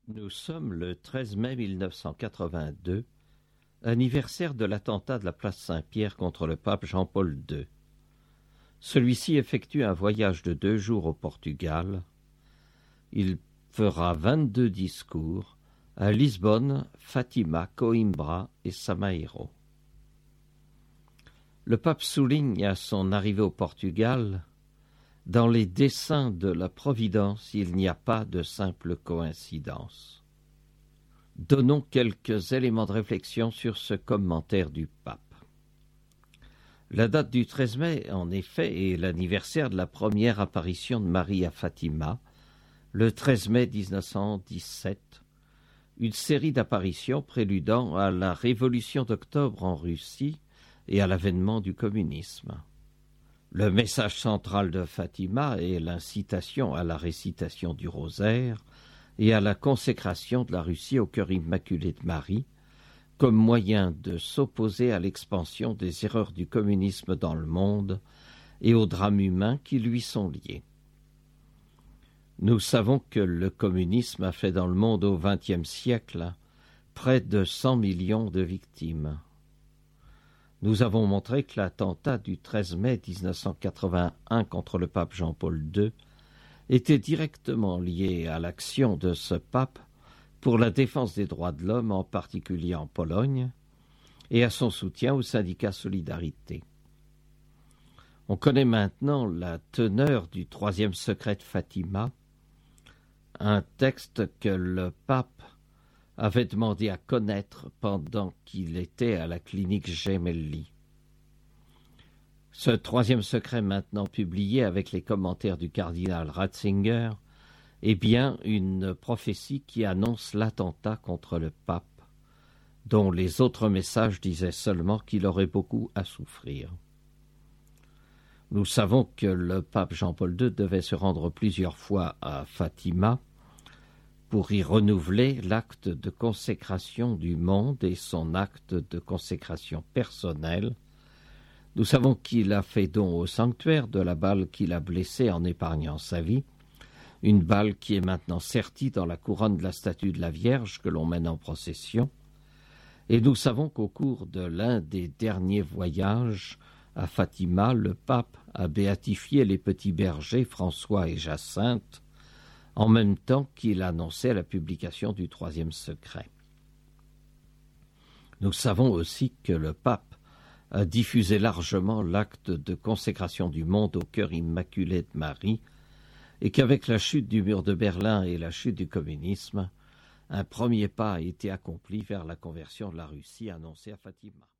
Nous sommes le 13 mai 1982, anniversaire de l'attentat de la place Saint-Pierre contre le pape Jean-Paul II. Celui-ci effectue un voyage de 2 jours au Portugal. Il fera 22 discours à Lisbonne, Fatima, Coimbra et Samairo. Le pape souligne à son arrivée au Portugal: dans les desseins de la Providence, il n'y a pas de simple coïncidence. Donnons quelques éléments de réflexion sur ce commentaire du pape. La date du 13 mai, en effet, est l'anniversaire de la première apparition de Marie à Fatima, le 13 mai 1917, une série d'apparitions préludant à la révolution d'octobre en Russie et à l'avènement du communisme. Le message central de Fatima est l'incitation à la récitation du rosaire et à la consécration de la Russie au cœur immaculé de Marie, comme moyen de s'opposer à l'expansion des erreurs du communisme dans le monde et aux drames humains qui lui sont liés. Nous savons que le communisme a fait dans le monde au XXe siècle près de 100 millions de victimes. Nous avons montré que l'attentat du 13 mai 1981 contre le pape Jean-Paul II était directement lié à l'action de ce pape pour la défense des droits de l'homme, en particulier en Pologne, et à son soutien au syndicat Solidarité. On connaît maintenant la teneur du 3e secret de Fatima, un texte que le pape avait demandé à connaître pendant qu'il était à la clinique Gemelli. Ce 3e secret, maintenant publié avec les commentaires du cardinal Ratzinger, est bien une prophétie qui annonce l'attentat contre le pape, dont les autres messages disaient seulement qu'il aurait beaucoup à souffrir. Nous savons que le pape Jean-Paul II devait se rendre plusieurs fois à Fatima pour y renouveler l'acte de consécration du monde et son acte de consécration personnelle. Nous savons qu'il a fait don au sanctuaire de la balle qu'il a blessée en épargnant sa vie, une balle qui est maintenant sertie dans la couronne de la statue de la Vierge que l'on mène en procession. Et nous savons qu'au cours de l'un des derniers voyages à Fatima, le pape a béatifié les petits bergers François et Jacinthe, en même temps qu'il annonçait la publication du 3e secret. Nous savons aussi que le pape a diffusé largement l'acte de consécration du monde au cœur immaculé de Marie, et qu'avec la chute du mur de Berlin et la chute du communisme, un premier pas a été accompli vers la conversion de la Russie annoncée à Fatima.